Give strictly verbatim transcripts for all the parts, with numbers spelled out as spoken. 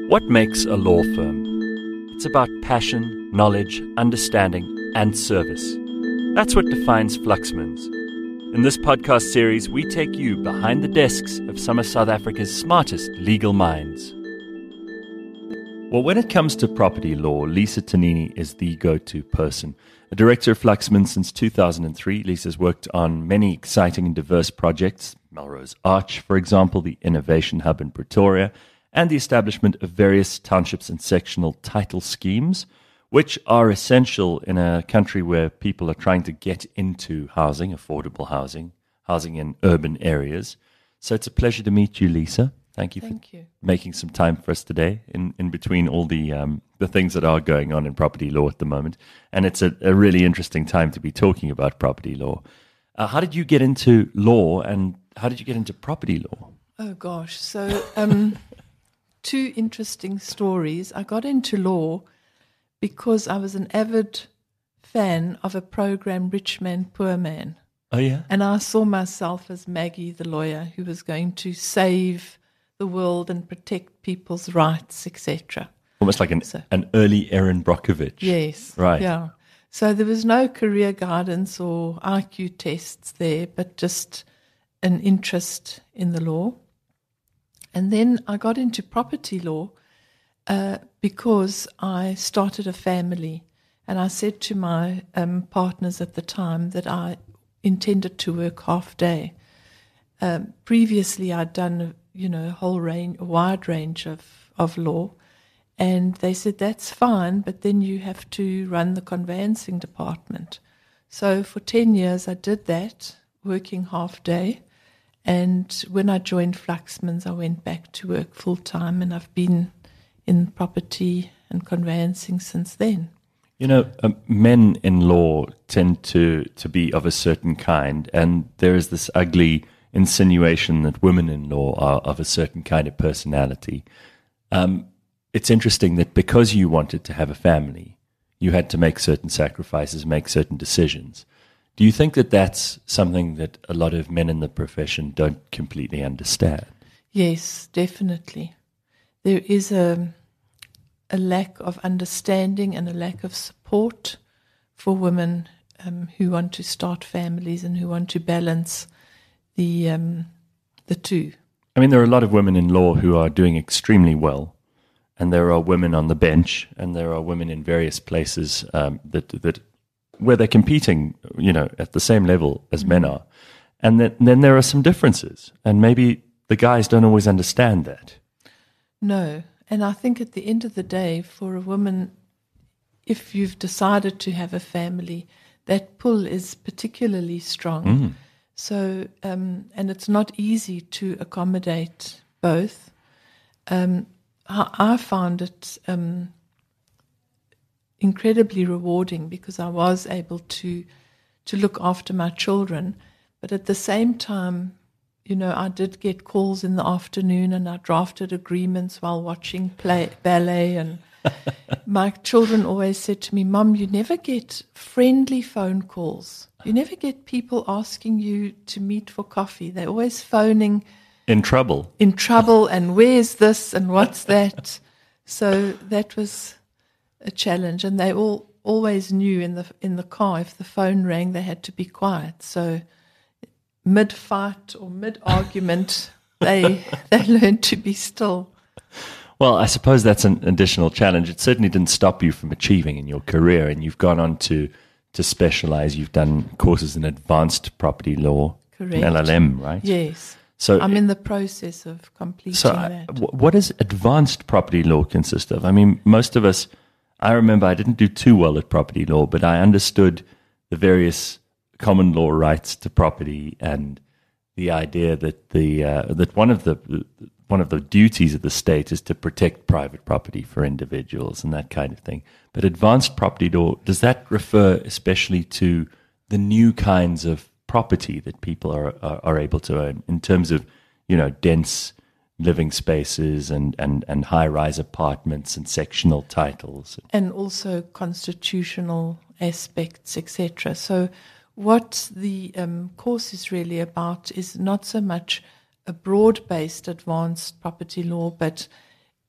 What makes a law firm? It's about passion, knowledge, understanding, and service. That's what defines Fluxmans. In this podcast series, we take you behind the desks of some of South Africa's smartest legal minds. Well, when it comes to property law, Lisa Tanini is the go-to person. A director of Fluxman since two thousand three, Lisa's worked on many exciting and diverse projects, Melrose Arch, for example, the Innovation Hub in Pretoria, and the establishment of various townships and sectional title schemes, which are essential in a country where people are trying to get into housing, affordable housing, housing in urban areas. So it's a pleasure to meet you, Lisa. Thank you Thank for you. making some time for us today in, in between all the um, the things that are going on in property law at the moment. And it's a, a really interesting time to be talking about property law. Uh, how did you get into law and how did you get into property law? Oh, gosh. So, um, two interesting stories. I got into law because I was an avid fan of a program, Rich Man, Poor Man. Oh, yeah? And I saw myself as Maggie, the lawyer, who was going to save the world and protect people's rights, et cetera. Almost like an, So- an early Erin Brockovich. Yes. Right. Yeah. So there was no career guidance or I Q tests there, but just an interest in the law. And then I got into property law uh, because I started a family. And I said to my um, partners at the time that I intended to work half day. Um, previously, I'd done, you know, a whole range, a wide range of, of law. And they said, that's fine, but then you have to run the conveyancing department. So for ten years, I did that, working half day. And when I joined Fluxmans, I went back to work full time, and I've been in property and conveyancing since then. You know, um, men in law tend to, to be of a certain kind, and there is this ugly insinuation that women in law are of a certain kind of personality. Um, it's interesting that because you wanted to have a family, you had to make certain sacrifices, make certain decisions. Do you think that that's something that a lot of men in the profession don't completely understand? Yes, definitely. There is a, a lack of understanding and a lack of support for women um, who want to start families and who want to balance the um, the two. I mean, there are a lot of women in law who are doing extremely well, and there are women on the bench, and there are women in various places um, that that where they're competing, you know, at the same level as men are, and then, then there are some differences, and maybe the guys don't always understand that. No, and I think at the end of the day, for a woman, if you've decided to have a family, that pull is particularly strong. Mm. So, um, and it's not easy to accommodate both. Um, I, I found it um, incredibly rewarding because I was able to to look after my children, but at the same time, you know, I did get calls in the afternoon, and I drafted agreements while watching play ballet. And my children always said to me, "Mum, you never get friendly phone calls. You never get people asking you to meet for coffee. They're always phoning In trouble. in trouble and where's this and what's that." So that was a challenge, and they all always knew in the in the car if the phone rang, they had to be quiet. So mid fight or mid argument, they they learned to be still. Well, I suppose that's an additional challenge. It certainly didn't stop you from achieving in your career, and you've gone on to to specialize. You've done courses in advanced property law, Correct. an L L M, right? Yes, So I'm in the process of completing So, uh, that. wh- what does advanced property law consist of? I mean, most of us, I remember I didn't do too well at property law, but I understood the various common law rights to property and the idea that the uh, that one of the one of the duties of the state is to protect private property for individuals and that kind of thing. But advanced property law, does that refer especially to the new kinds of property that people are are, are able to own in terms of, you know, dense living spaces and, and, and high-rise apartments and sectional titles? And also constitutional aspects, et cetera. So what the um, course is really about is not so much a broad-based advanced property law, but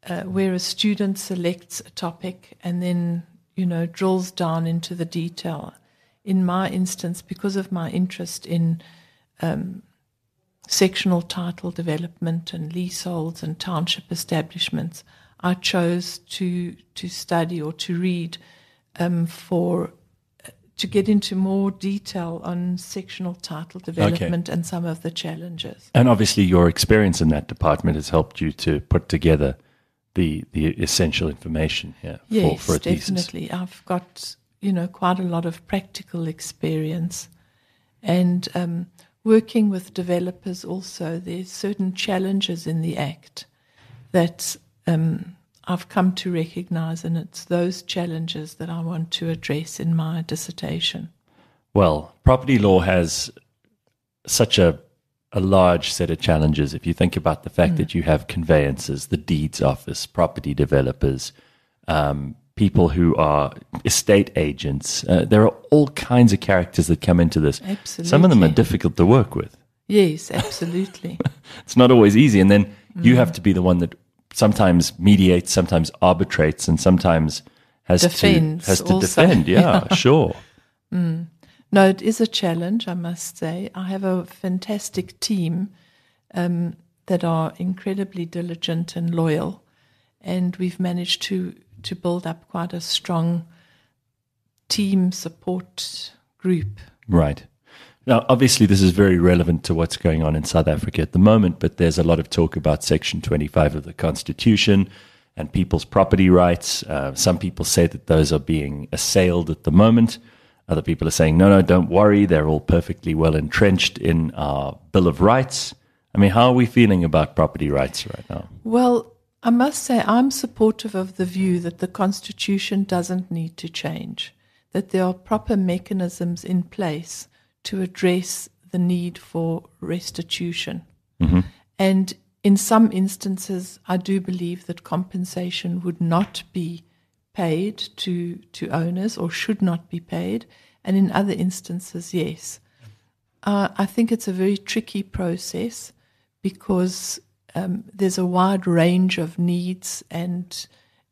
uh, where a student selects a topic and then, you know, drills down into the detail. In my instance, because of my interest in um, sectional title development and leaseholds and township establishments, I chose to to study or to read um, for to get into more detail on sectional title development Okay. and some of the challenges. And obviously your experience in that department has helped you to put together the the essential information here Yes, for, for a thesis. definitely. I've got, you know, quite a lot of practical experience. And um, working with developers also, there's certain challenges in the Act that um, I've come to recognize, and it's those challenges that I want to address in my dissertation. Well, property law has such a a large set of challenges. If you think about the fact mm. that you have conveyances, the deeds office, property developers, um, people who are estate agents, uh, there are all kinds of characters that come into this. Absolutely. Some of them are difficult to work with. Yes, absolutely. It's not always easy. And then mm. you have to be the one that sometimes mediates, sometimes arbitrates, and sometimes has Defends to has to also. defend. Yeah, yeah. Sure. Mm. No, it is a challenge, I must say. I have a fantastic team um, that are incredibly diligent and loyal, and we've managed to, to build up quite a strong team support group. Right. Now, obviously, this is very relevant to what's going on in South Africa at the moment, but there's a lot of talk about Section twenty-five of the Constitution and people's property rights. Uh, some people say that those are being assailed at the moment. Other people are saying, no, no, don't worry. They're all perfectly well entrenched in our Bill of Rights. I mean, how are we feeling about property rights right now? Well, I must say I'm supportive of the view that the Constitution doesn't need to change, that there are proper mechanisms in place to address the need for restitution. Mm-hmm. And in some instances, I do believe that compensation would not be paid to, to owners or should not be paid. And in other instances, yes. Uh, I think it's a very tricky process because um, there's a wide range of needs and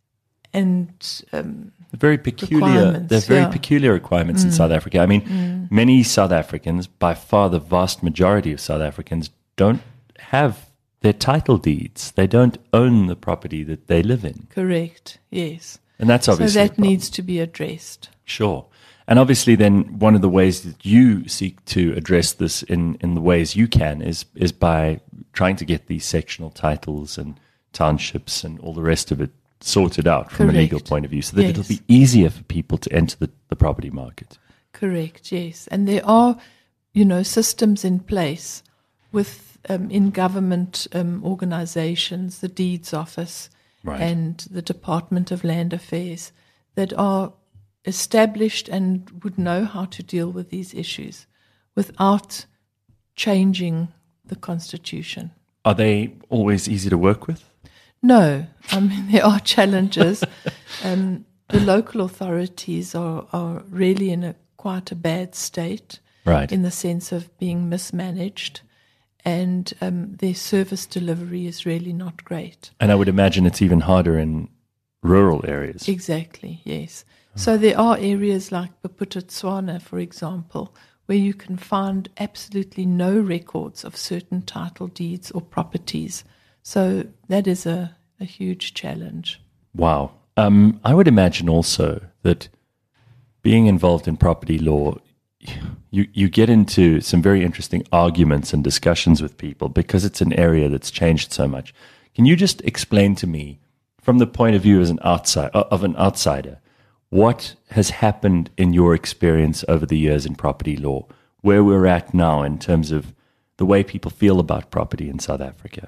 and um, very peculiar. They're very yeah. peculiar requirements mm. in South Africa. I mean, mm. many South Africans, by far the vast majority of South Africans, don't have their title deeds. They don't own the property that they live in. Correct. Yes. And that's obviously so that needs to be addressed. Sure. And obviously then one of the ways that you seek to address this in, in the ways you can is is by trying to get these sectional titles and townships and all the rest of it sorted out from Correct. a legal point of view so that yes. it'll be easier for people to enter the, the property market. Correct, yes. And there are, you know, systems in place with um, in government um, organizations, the Deeds Office, Right. and the Department of Land Affairs that are established and would know how to deal with these issues without changing the Constitution. Are they always easy to work with? No. I mean, there are challenges. um, the local authorities are, are really in a quite a bad state right. in the sense of being mismanaged. And um, their service delivery is really not great. And I would imagine it's even harder in rural areas. Exactly, yes. Oh. So there are areas like Bophuthatswana, for example, where you can find absolutely no records of certain title deeds or properties. So that is a, a huge challenge. Wow. Um, I would imagine also that being involved in property law, You you get into some very interesting arguments and discussions with people because it's an area that's changed so much. Can you just explain to me, from the point of view as an outside of an outsider, what has happened in your experience over the years in property law, where we're at now in terms of the way people feel about property in South Africa?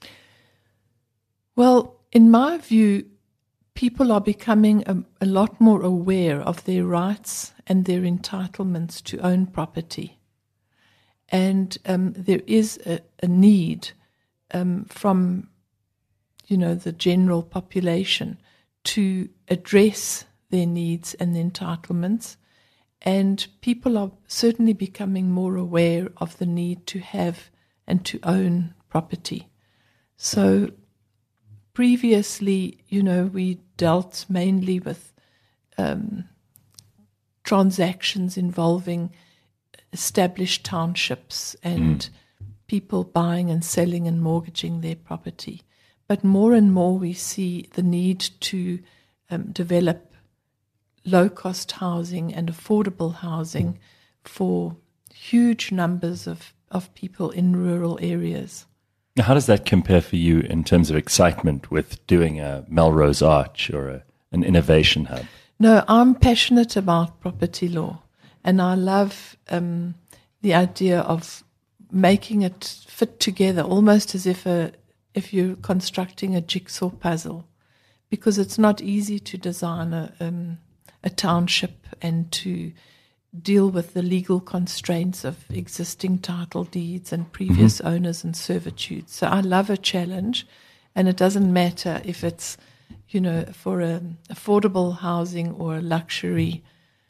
Well, in my view, people are becoming a, a lot more aware of their rights and their entitlements to own property. And um, there is a, a need um, from, you know, the general population to address their needs and their entitlements. And people are certainly becoming more aware of the need to have and to own property. So previously, you know, we dealt mainly with um, transactions involving established townships and mm. people buying and selling and mortgaging their property. But more and more we see the need to um, develop low-cost housing and affordable housing for huge numbers of, of people in rural areas. Now, how does that compare for you in terms of excitement with doing a Melrose Arch or a, an innovation hub? No, I'm passionate about property law, and I love um, the idea of making it fit together, almost as if a if you're constructing a jigsaw puzzle, because it's not easy to design a, um, a township and to deal with the legal constraints of existing title deeds and previous mm-hmm. owners and servitudes. So I love a challenge, and it doesn't matter if it's, you know, for an affordable housing or a luxury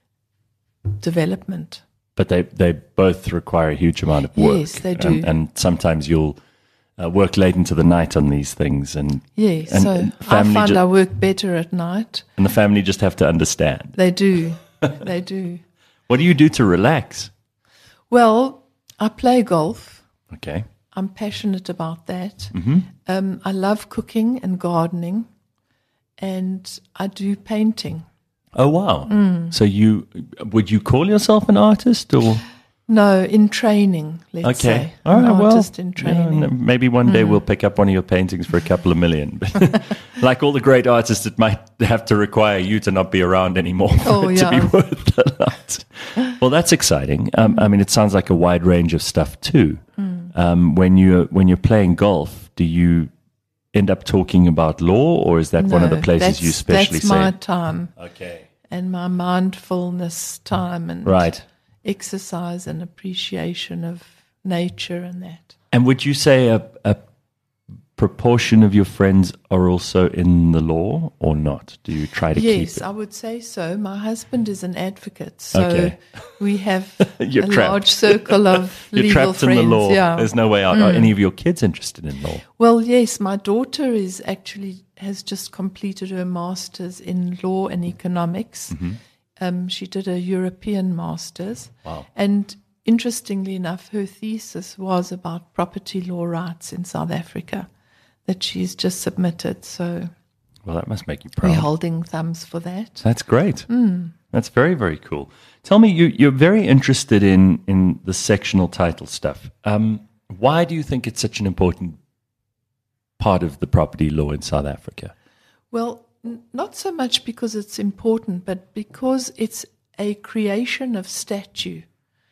development. But they, they both require a huge amount of work. Yes, they do. And, and sometimes you'll uh, work late into the night on these things. And yes, and, so and I find ju- I work better at night. And the family just have to understand. They do. They do. What do you do to relax? Well, I play golf. Okay. I'm passionate about that. Mm-hmm. Um, I love cooking and gardening, and I do painting. Oh, wow. Mm. So you would you call yourself an artist or? No, in training, let's okay. say. All right, an well, artist in training. Yeah, maybe one day mm. we'll pick up one of your paintings for a couple of million. But like all the great artists, it might have to require you to not be around anymore for oh, it yeah. to be worth a lot. Well, that's exciting. Um, I mean, it sounds like a wide range of stuff too. Mm. Um, when you when you're playing golf, do you end up talking about law, or is that no, one of the places you especially that's say? That's my time. Okay. And my mindfulness time and right. exercise and appreciation of nature and that. And would you say a, a proportion of your friends are also in the law or not? Do you try to yes, keep it? Yes, I would say so. My husband is an advocate, so okay. we have a trapped. large circle of You're legal trapped friends. in the law. Yeah. There's no way out. Mm. Are any of your kids interested in law? Well, yes. My daughter is actually has just completed her master's in law and economics. Mm-hmm. Um, she did a European master's. Wow. And interestingly enough, her thesis was about property law rights in South Africa that she's just submitted. So well, that must make you proud. We're holding thumbs for that. That's great. Mm. That's very, very cool. Tell me, you, you're very interested in, in the sectional title stuff. Um, why do you think it's such an important part of the property law in South Africa? Well, n- not so much because it's important, but because it's a creation of statute.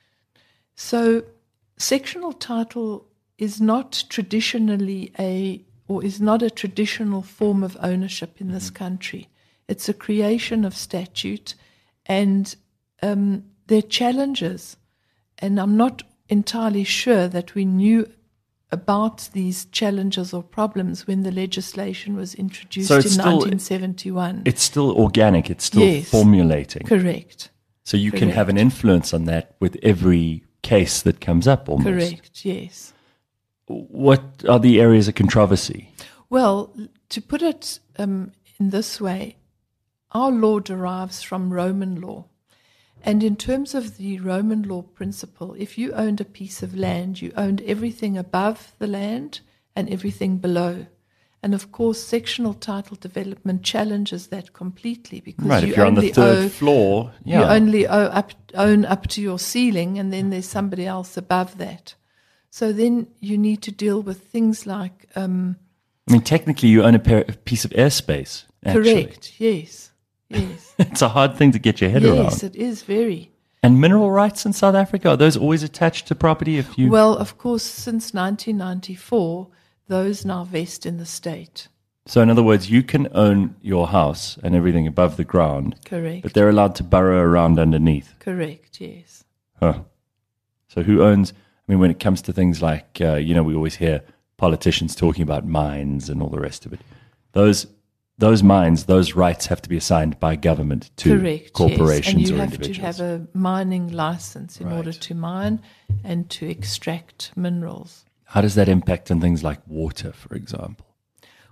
So sectional title is not traditionally a, or is not a traditional form of ownership in this country. It's a creation of statute, and um, there are challenges. And I'm not entirely sure that we knew about these challenges or problems when the legislation was introduced so in still, nineteen seventy-one. It's still organic. It's still yes, formulating. Correct. So you correct. can have an influence on that with every case that comes up almost. Correct, yes. What are the areas of controversy? Well, to put it um, in this way, our law derives from Roman law. And in terms of the Roman law principle, if you owned a piece of land, you owned everything above the land and everything below. And of course, sectional title development challenges that completely because right, you if you're on only the third owe, floor, yeah. you only owe up, own up to your ceiling, and then there's somebody else above that. So then you need to deal with things like... Um, I mean, technically, you own a, pair, a piece of airspace, actually. Correct, yes, yes. It's a hard thing to get your head yes, around. Yes, it is very. And mineral rights in South Africa, are those always attached to property? If you Well, of course, since nineteen ninety-four, those now vest in the state. So in other words, you can own your house and everything above the ground. Correct. But they're allowed to burrow around underneath. Correct, yes. Huh. So who owns... I mean, when it comes to things like, uh, you know, we always hear politicians talking about mines and all the rest of it. Those those mines, those rights have to be assigned by government to Correct, corporations yes. And or you have individuals. to have a mining license in Right. order to mine and to extract minerals. How does that impact on things like water, for example?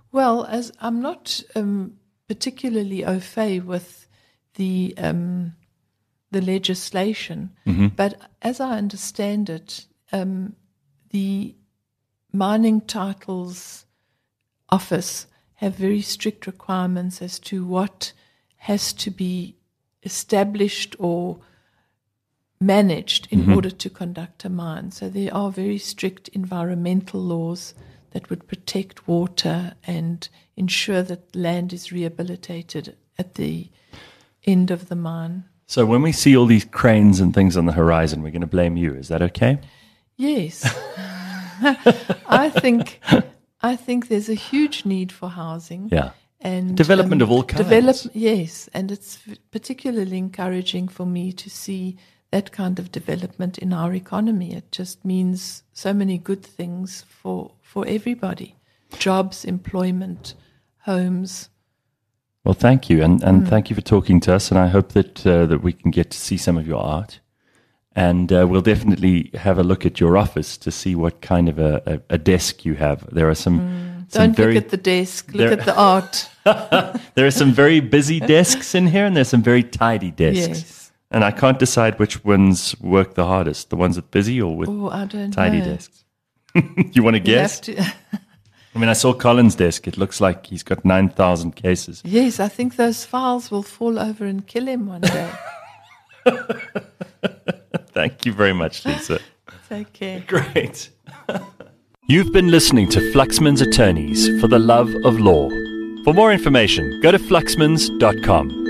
Well, as I'm not um, particularly au fait with the um, the legislation, Mm-hmm. but as I understand it, um, the Mining Titles Office have very strict requirements as to what has to be established or managed in Mm-hmm. order to conduct a mine. So there are very strict environmental laws that would protect water and ensure that land is rehabilitated at the end of the mine. So when we see all these cranes and things on the horizon, we're going to blame you. Is that okay? Yes. I think I think there's a huge need for housing. Yeah. And Development of all kinds. Develop, yes, and it's particularly encouraging for me to see that kind of development in our economy. It just means so many good things for, for everybody. Jobs, employment, homes. Well, thank you, and and mm. thank you for talking to us. And I hope that uh, that we can get to see some of your art, and uh, we'll definitely have a look at your office to see what kind of a, a, a desk you have. There are some. Mm. some Don't very, look at the desk. Look there, at the art. There are some very busy desks in here, and there's some very tidy desks. Yes. And I can't decide which ones work the hardest: the ones with busy or with oh, I don't tidy know. desks. You want to guess? To I mean, I saw Colin's desk. It looks like he's got nine thousand cases. Yes, I think those files will fall over and kill him one day. Thank you very much, Lisa. Take care. Great. You've been listening to Fluxman's Attorneys for the Love of Law. For more information, go to fluxmans dot com.